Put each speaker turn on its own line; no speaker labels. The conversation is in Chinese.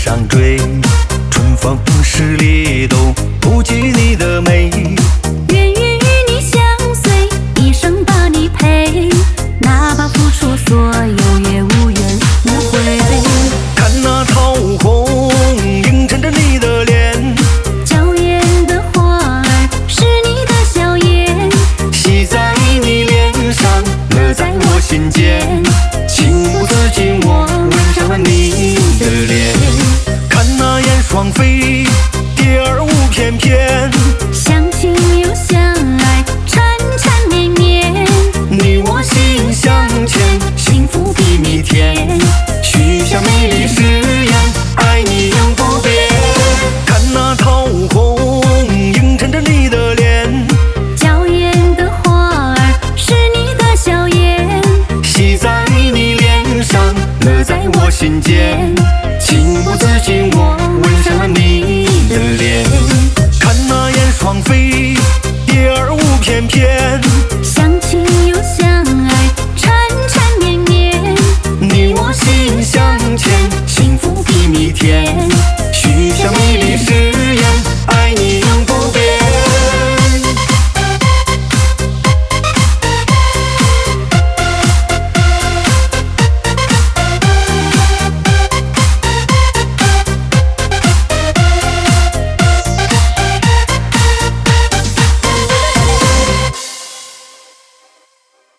上追，春风十里都不及你的美。
愿与你相随，一生把你陪，哪怕付出所有也无怨无悔。
看那桃红映衬着你的脸，
娇艳的花儿是你的笑颜，
喜在你脸上，乐在我心间，情不自禁我吻上了你的脸。看那燕双飞，蝶儿舞翩翩，
相亲又相爱，缠缠绵绵，
你我心相牵，幸福比蜜甜，许下美丽誓言，爱你永不变。看那桃红映衬着你的脸，
娇艳的花儿是你的笑颜，
喜在你脸上，乐在我心间，情不自禁我吻上了你的脸。看那燕双飞，蝶儿舞翩翩，